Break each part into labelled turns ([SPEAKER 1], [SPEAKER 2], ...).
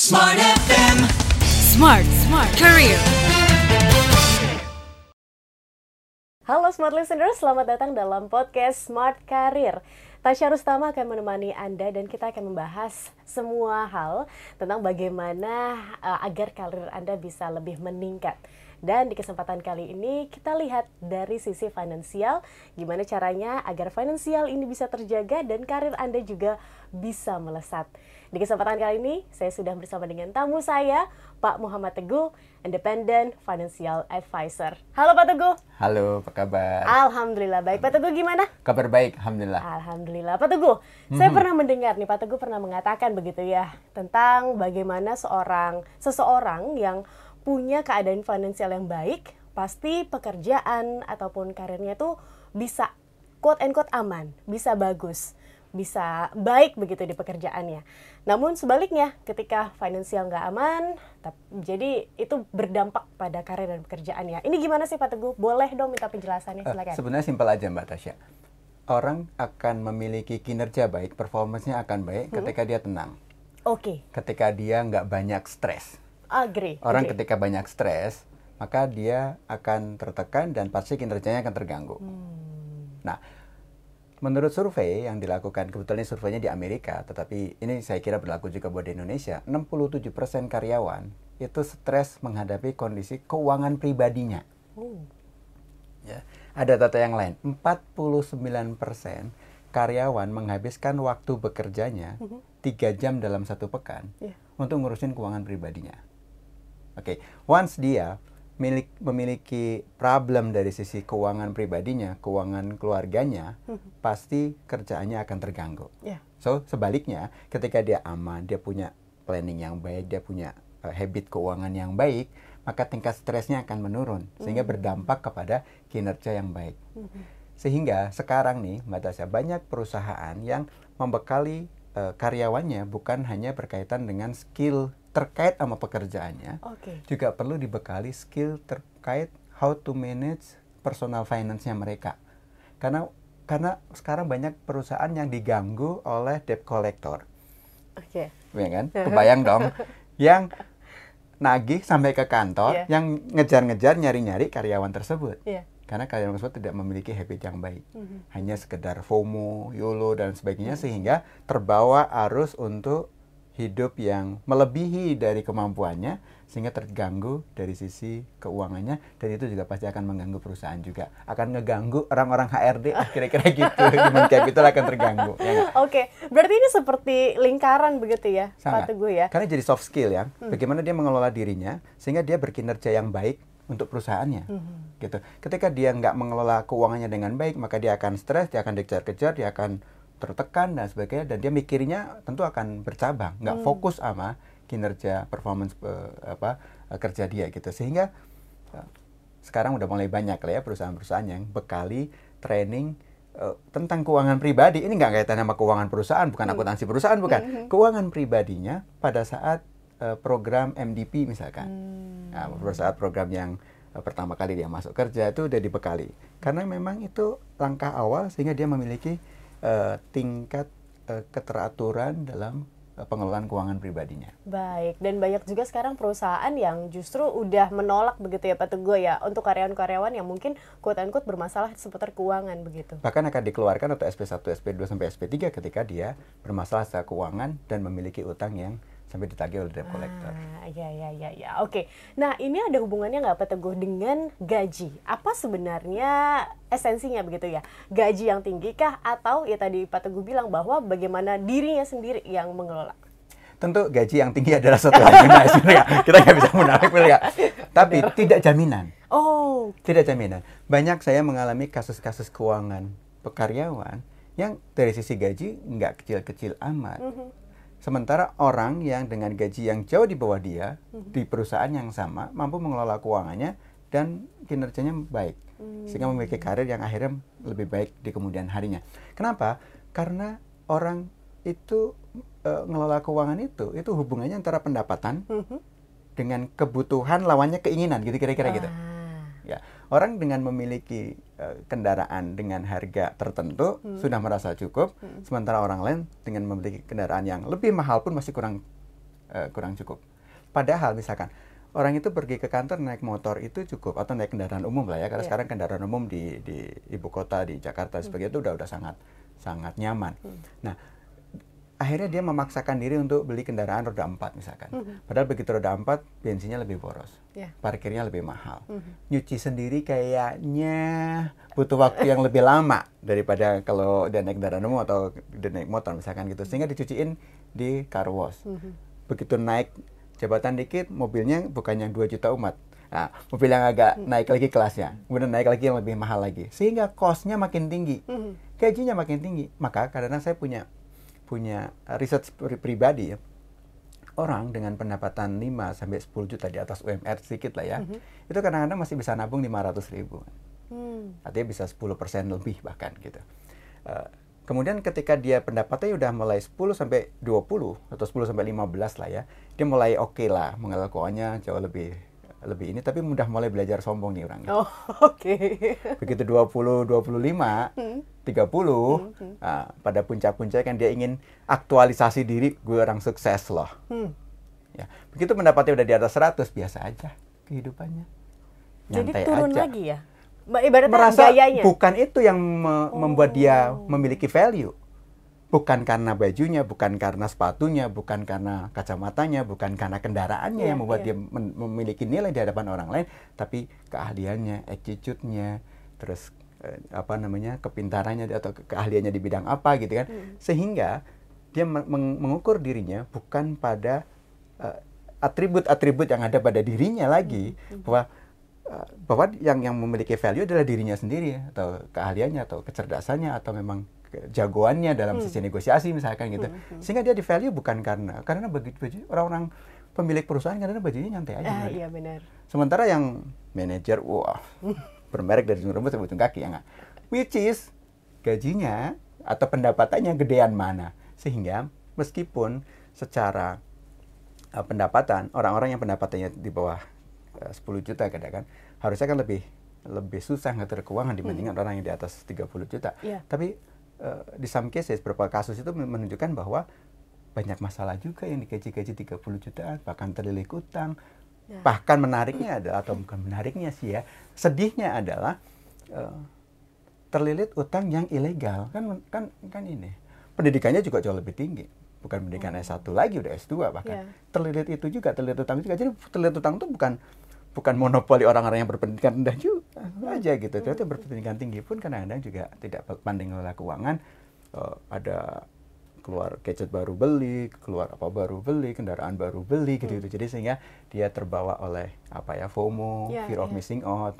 [SPEAKER 1] Smart FM. Smart Career.
[SPEAKER 2] Halo Smart Listeners, selamat datang dalam podcast Smart Career. Tasya Rustama akan menemani Anda dan kita akan membahas semua hal tentang bagaimana agar karir Anda bisa lebih meningkat. Dan di kesempatan kali ini kita lihat dari sisi finansial, gimana caranya agar finansial ini bisa terjaga dan karir Anda juga bisa melesat. Di kesempatan kali ini saya sudah bersama dengan tamu saya, Pak Muhammad Teguh, Independent Financial Advisor. Halo Pak Teguh.
[SPEAKER 3] Halo, apa kabar?
[SPEAKER 2] Alhamdulillah baik. Pak Teguh gimana?
[SPEAKER 3] Kabar baik, alhamdulillah.
[SPEAKER 2] Alhamdulillah. Pak Teguh, saya pernah mendengar nih, Pak Teguh pernah mengatakan begitu ya, tentang bagaimana seseorang yang punya keadaan finansial yang baik, pasti pekerjaan ataupun karirnya itu bisa quote and quote aman, bisa bagus, bisa baik begitu di pekerjaannya. Namun sebaliknya, ketika finansial nggak aman, jadi itu berdampak pada karir dan pekerjaannya. Ini gimana sih Pak Teguh? Boleh dong minta penjelasannya, silakan.
[SPEAKER 3] Sebenarnya simpel aja Mbak Tasya. Orang akan memiliki kinerja baik, performance-nya akan baik ketika dia tenang.
[SPEAKER 2] Oke.
[SPEAKER 3] Ketika dia nggak banyak stres.
[SPEAKER 2] Agree.
[SPEAKER 3] Orang ketika banyak stres, maka dia akan tertekan dan pasti kinerjanya akan terganggu. Nah, menurut survei yang dilakukan, kebetulan surveinya di Amerika, tetapi ini saya kira berlaku juga buat di Indonesia, 67% karyawan itu stres menghadapi kondisi keuangan pribadinya. Ya, ada data yang lain, 49% karyawan menghabiskan waktu bekerjanya 3 jam dalam 1 pekan untuk ngurusin keuangan pribadinya. Oke, once dia memiliki problem dari sisi keuangan pribadinya, keuangan keluarganya, pasti kerjaannya akan terganggu. So, sebaliknya, ketika dia aman, dia punya planning yang baik, dia punya habit keuangan yang baik, maka tingkat stresnya akan menurun, sehingga berdampak kepada kinerja yang baik. Sehingga sekarang nih, Mbak Tasya, banyak perusahaan yang membekali karyawannya bukan hanya berkaitan dengan skill terkait sama pekerjaannya, juga perlu dibekali skill terkait how to manage personal finance-nya mereka. Karena sekarang banyak perusahaan yang diganggu oleh debt collector. Ya kan? Kebayang dong, yang nagih sampai ke kantor, yang ngejar-ngejar, nyari-nyari karyawan tersebut. Karena karyawan tersebut tidak memiliki habit yang baik. Hanya sekedar FOMO, YOLO, dan sebagainya, sehingga terbawa arus untuk hidup yang melebihi dari kemampuannya, sehingga terganggu dari sisi keuangannya, dan itu juga pasti akan mengganggu perusahaan juga. Akan ngeganggu orang-orang HRD, kira-kira gitu. Human capital akan terganggu. Ya,
[SPEAKER 2] Oke, berarti ini seperti lingkaran begitu ya,
[SPEAKER 3] sangat.
[SPEAKER 2] Pak Teguh ya?
[SPEAKER 3] Karena jadi soft skill ya, bagaimana dia mengelola dirinya, sehingga dia berkinerja yang baik untuk perusahaannya. Gitu. Ketika dia nggak mengelola keuangannya dengan baik, maka dia akan stres, dia akan dikejar-kejar, dia akan tertekan dan sebagainya, dan dia mikirnya tentu akan bercabang, nggak fokus sama kinerja performance kerja dia gitu. Sehingga sekarang udah mulai banyak lah ya perusahaan-perusahaan yang bekali training tentang keuangan pribadi. Ini nggak kaitan sama keuangan perusahaan, bukan akuntansi perusahaan, bukan. Keuangan pribadinya pada saat program MDP misalkan. Nah, pada saat program yang pertama kali dia masuk kerja itu udah dibekali. Karena memang itu langkah awal sehingga dia memiliki tingkat keteraturan dalam pengelolaan keuangan pribadinya.
[SPEAKER 2] Baik, dan banyak juga sekarang perusahaan yang justru udah menolak begitu ya Pak Teguh ya, untuk karyawan-karyawan yang mungkin quote-unquote bermasalah seputar keuangan begitu.
[SPEAKER 3] Bahkan akan dikeluarkan atau SP1, SP2, sampai SP3 ketika dia bermasalah secara keuangan dan memiliki utang yang sampai ditagih oleh debt collector.
[SPEAKER 2] Ya. Oke. Nah, ini ada hubungannya nggak Pak Teguh dengan gaji? Apa sebenarnya esensinya begitu ya? Gaji yang tinggi kah atau ya tadi Pak Teguh bilang bahwa bagaimana dirinya sendiri yang mengelola?
[SPEAKER 3] Tentu gaji yang tinggi adalah suatu hal yang benar. Kita nggak bisa munafik ya. Tapi tidak jaminan. Tidak jaminan. Banyak saya mengalami kasus-kasus keuangan pekaryawan yang dari sisi gaji nggak kecil-kecil amat. Sementara orang yang dengan gaji yang jauh di bawah dia, di perusahaan yang sama, mampu mengelola keuangannya dan kinerjanya baik. Sehingga memiliki karir yang akhirnya lebih baik di kemudian harinya. Kenapa? Karena orang itu ngelola keuangan itu hubungannya antara pendapatan dengan kebutuhan lawannya keinginan, gitu kira-kira gitu. Ya, orang dengan memiliki kendaraan dengan harga tertentu sudah merasa cukup, sementara orang lain dengan memiliki kendaraan yang lebih mahal pun masih kurang kurang cukup. Padahal misalkan orang itu pergi ke kantor naik motor itu cukup, atau naik kendaraan umum lah ya, karena sekarang kendaraan umum di ibu kota, di Jakarta sebagainya itu udah sangat nyaman. Nah, akhirnya dia memaksakan diri untuk beli kendaraan roda 4 misalkan. Padahal begitu roda 4 bensinnya lebih boros, parkirnya lebih mahal, nyuci sendiri kayaknya butuh waktu yang lebih lama daripada kalau dia naik kendaraan umum atau dia naik motor misalkan gitu, sehingga dicuciin di car wash. Begitu naik jabatan dikit, mobilnya bukan yang 2 juta umat. Nah, mobil yang agak naik lagi kelasnya, kemudian naik lagi yang lebih mahal lagi, sehingga cost-nya makin tinggi, gajinya makin tinggi. Maka kadang-kadang saya punya riset pribadi ya, orang dengan pendapatan 5 sampai 10 juta di atas UMR sedikit lah ya, itu kadang-kadang masih bisa nabung 500.000. Artinya bisa 10% lebih bahkan gitu. Kemudian ketika dia pendapatannya udah mulai 10 sampai 20 atau 10 sampai 15 lah ya, dia mulai oke lah, mengelola keuangannya jauh lebih ini, tapi udah mulai belajar sombong nih orangnya.
[SPEAKER 2] Oh, oke.
[SPEAKER 3] Begitu 20, 25, 30, pada puncak-puncak kan dia ingin aktualisasi diri, gue orang sukses loh. Ya, begitu pendapatnya udah di atas 100, biasa aja kehidupannya.
[SPEAKER 2] Jadi
[SPEAKER 3] Nyantai
[SPEAKER 2] turun
[SPEAKER 3] aja.
[SPEAKER 2] lagi ya? Ibaratnya
[SPEAKER 3] Merasa
[SPEAKER 2] gayanya.
[SPEAKER 3] bukan itu yang membuat dia memiliki value. Bukan karena bajunya, bukan karena sepatunya, bukan karena kacamatanya, bukan karena kendaraannya yang membuat dia memiliki nilai di hadapan orang lain, tapi keahliannya, attitude-nya, terus kepintarannya atau keahliannya di bidang apa gitu kan. Sehingga dia mengukur dirinya bukan pada atribut-atribut yang ada pada dirinya lagi, bahwa yang memiliki value adalah dirinya sendiri, atau keahliannya, atau kecerdasannya, atau memang jagoannya dalam sisi negosiasi misalkan gitu. Sehingga dia di value bukan karena baju orang-orang pemilik perusahaan karena bajunya nyantai aja.
[SPEAKER 2] Iya benar.
[SPEAKER 3] Sementara yang manajer, bermerek dari ujung rambut sampai ujung kaki ya nggak. Which is gajinya atau pendapatannya gedean mana, sehingga meskipun secara pendapatan orang-orang yang pendapatannya di bawah 10 juta kadang kan harusnya kan lebih susah ngatur keuangan dibandingkan orang yang di atas 30 juta. Tapi di some cases, beberapa kasus itu menunjukkan bahwa banyak masalah juga yang digaji-gaji 30 jutaan, bahkan terlilit utang. Bahkan menariknya adalah, atau bukan menariknya sih ya, sedihnya adalah terlilit utang yang ilegal. Kan ini. Pendidikannya juga jauh lebih tinggi. Bukan pendidikan S1 lagi, udah S2 bahkan. Terlilit itu juga, terlilit utang juga. Jadi terlilit utang itu bukan monopoli orang-orang yang berpendidikan rendah juga aja gitu. Ternyata berpendidikan tinggi pun kadang-kadang juga tidak pandai ngelola keuangan. Ada keluar gadget baru beli, keluar apa baru beli, kendaraan baru beli gitu. Jadi sehingga dia terbawa oleh FOMO, fear of missing out,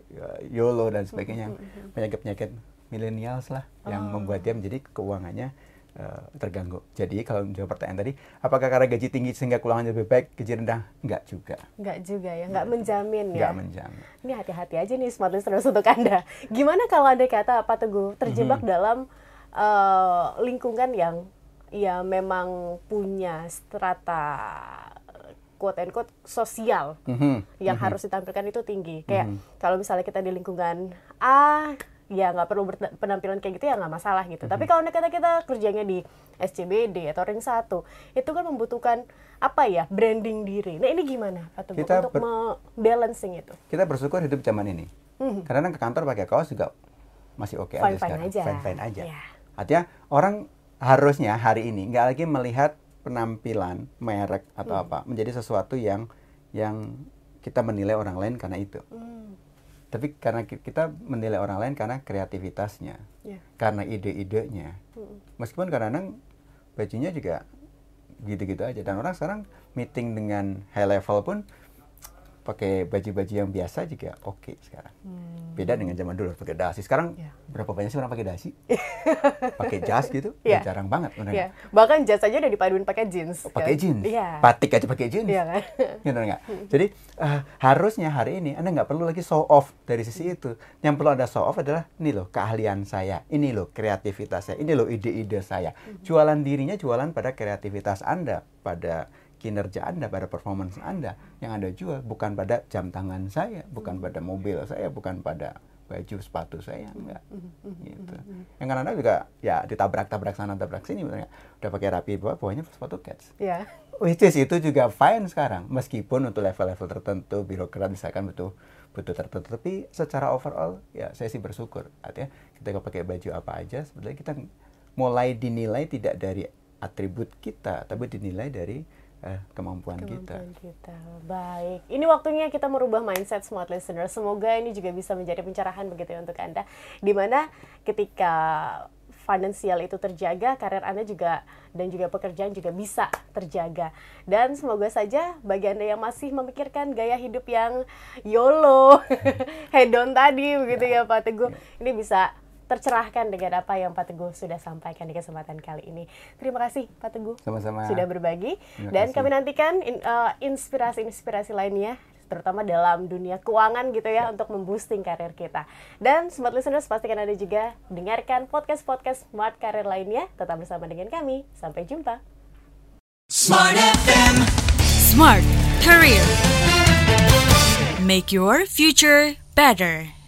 [SPEAKER 3] YOLO dan sebagainya. Penyakit-penyakit millennials lah yang membuat dia menjadi keuangannya terganggu. Jadi kalau menjawab pertanyaan tadi, apakah karena gaji tinggi sehingga keuangannya lebih baik, gaji rendah? Enggak juga ya, enggak menjamin ya. Enggak menjamin. Ini
[SPEAKER 2] hati-hati aja nih smart listeners untuk Anda. Gimana kalau Anda kata Pak Teguh terjebak dalam lingkungan yang ya memang punya strata quote and quote sosial yang harus ditampilkan itu tinggi. Kayak kalau misalnya kita di lingkungan A, ya nggak perlu penampilan kayak gitu ya nggak masalah gitu. Tapi kalau kita kerjanya di SCBD atau ring 1, itu kan membutuhkan branding diri. Nah ini gimana Pak Teguh untuk balancing itu?
[SPEAKER 3] Kita bersyukur hidup zaman ini. Karena ke kantor pakai kaos juga masih oke aja sekarang. Fine aja. Artinya orang harusnya hari ini nggak lagi melihat penampilan, merek atau apa menjadi sesuatu yang kita menilai orang lain karena itu. Tapi karena kita menilai orang lain karena kreativitasnya, karena ide-idenya. Meskipun kadang-kadang bajunya juga gitu-gitu aja. Dan orang sekarang meeting dengan high level pun pakai baju-baju yang biasa juga oke sekarang. Beda dengan zaman dulu pakai dasi. Sekarang berapa banyak sih orang pakai dasi? Pakai jas gitu? Jarang banget.
[SPEAKER 2] Bahkan jas aja udah dipaduin pakai jeans.
[SPEAKER 3] Pakai jeans. Batik aja pakai jeans.
[SPEAKER 2] Kan?
[SPEAKER 3] Gitu enggak? Jadi harusnya hari ini Anda nggak perlu lagi show off dari sisi itu. Yang perlu Anda show off adalah ini loh keahlian saya, ini loh kreativitas saya, ini loh ide-ide saya. Jualan dirinya jualan pada kreativitas Anda, pada kinerja Anda, pada performance Anda yang Anda jual, bukan pada jam tangan saya, bukan pada mobil saya, bukan pada baju sepatu saya, enggak gitu. Yang kadang-kadang juga ya ditabrak-tabrak sana tabrak sini, udah pakai rapi bawahnya sepatu Keds. which is itu juga fine sekarang, meskipun untuk level-level tertentu birokrat misalkan butuh tertentu, tapi secara overall ya saya sih bersyukur. Artinya kita pakai baju apa aja sebenarnya kita mulai dinilai tidak dari atribut kita, tapi dinilai dari kemampuan kita.
[SPEAKER 2] Baik, ini waktunya kita merubah mindset smart listener. Semoga ini juga bisa menjadi pencerahan begitu ya untuk Anda, dimana ketika finansial itu terjaga, karir Anda juga dan juga pekerjaan juga bisa terjaga. Dan semoga saja bagi Anda yang masih memikirkan gaya hidup yang YOLO, hedon tadi begitu ya Pak Teguh, ini bisa tercerahkan dengan apa yang Pak Teguh sudah sampaikan di kesempatan kali ini. Terima kasih Pak Teguh.
[SPEAKER 3] Sama-sama.
[SPEAKER 2] Sudah berbagi. Dan kami nantikan inspirasi-inspirasi lainnya, terutama dalam dunia keuangan gitu ya, untuk memboosting karir kita. Dan Smart Listeners, pastikan Anda juga dengarkan podcast-podcast Smart Karir lainnya. Tetap bersama dengan kami. Sampai jumpa.
[SPEAKER 1] Smart FM. Smart Career. Make your future better.